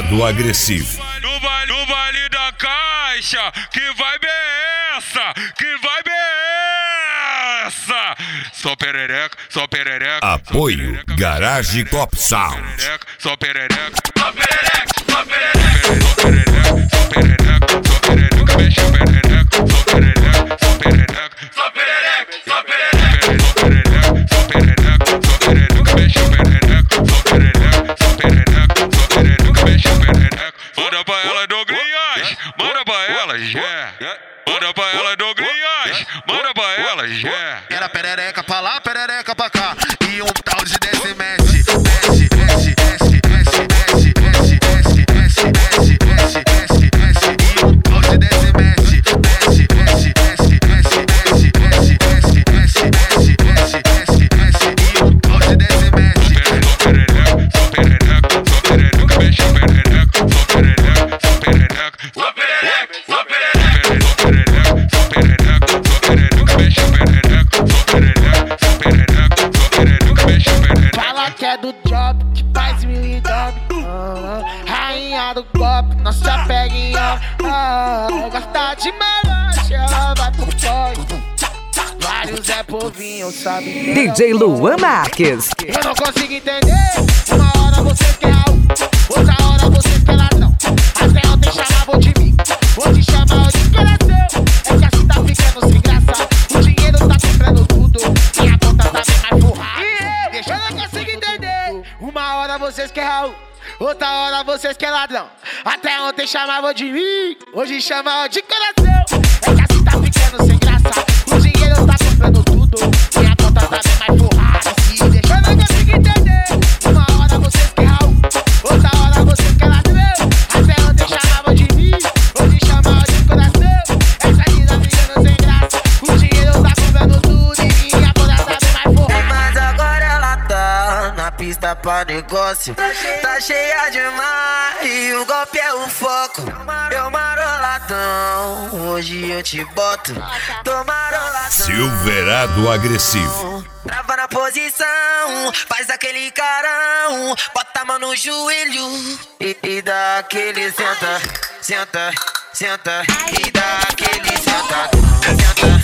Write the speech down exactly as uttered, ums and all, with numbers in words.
Silverado agressivo. No vale, no vale da caixa, que vibe é essa? Que vibe é essa? Só perereca, só perereca. Apoio Garage Cop Sound. Só perereca, só perereca, só perereca, só perereca, só perereca, só perereca, mexe a perereca, só perereca, só perereca, só perereca, só perereca, só perereca, só perereca, só perereca, mexe a perereca, só perereca, só perereca, só perereca, mexe a perereca. Manda pra ela Douglas, manda pra ela, yeah. Manda pra ela Douglas, manda pra ela, yeah. Era perereca pra lá, perereca pra cá. E um tal de desce, mexe, mexe, mexe, mexe, mexe, mexe, mexe, mexe, mexe, mexe, mexe, mexe, mexe. E um tal de desce, mexe, mexe, mexe, mexe, mexe, mexe, mexe, mexe, mexe, mexe, mexe, mexe, mexe. E um tal de desce, mexe. Só perereca, só perereca, só perereca, mexe a perereca, só perereca, só perereca, só perereca, só perereca, só perereca, só perereca, só perereca, mexe a perereca, só perereca, só perereca, só perereca, mexe a perereca. Fala que é do job, que faz mil e dobre. Ah, rainha do golpe, não se apega em ó. Ah, gosta de melancha, vai pro toque. Vários é povinho, sabe? D J Luan Marques. Eu não consigo entender. Uma hora você quer algo, outra hora você quer ladrão. Até ontem chamavam de mim, hoje chamam de coração. É que assim tá ficando sem graça. O dinheiro tá comprando tudo, minha conta tá bem mais forrada. Deixa eu não consigo entender. Uma hora vocês querem algo, outra hora vocês querem ladrão. Até ontem chamavam de mim, hoje chamam de coração. É que assim tá ficando sem graça. O dinheiro tá comprando tudo, minha conta tá bem mais forrada. Se deixa eu não consigo entender. Uma hora vocês querem algo, outra hora vocês querem ladrão. Até ontem chamavam de mim, hoje chamam de coração. Essa vida ficando sem graça. O dinheiro tá comprando tudo e minha conta tá bem mais forrada. Mas agora ela tá na pista pra negócio. Tá cheia demais e o golpe é o foco. Eu maroladão, hoje eu te boto. Tô maroladão. Silverado agressivo. Trava na posição, faz aquele carão. Bota a mão no joelho e, e dá aquele senta, senta, senta. E dá aquele senta, senta.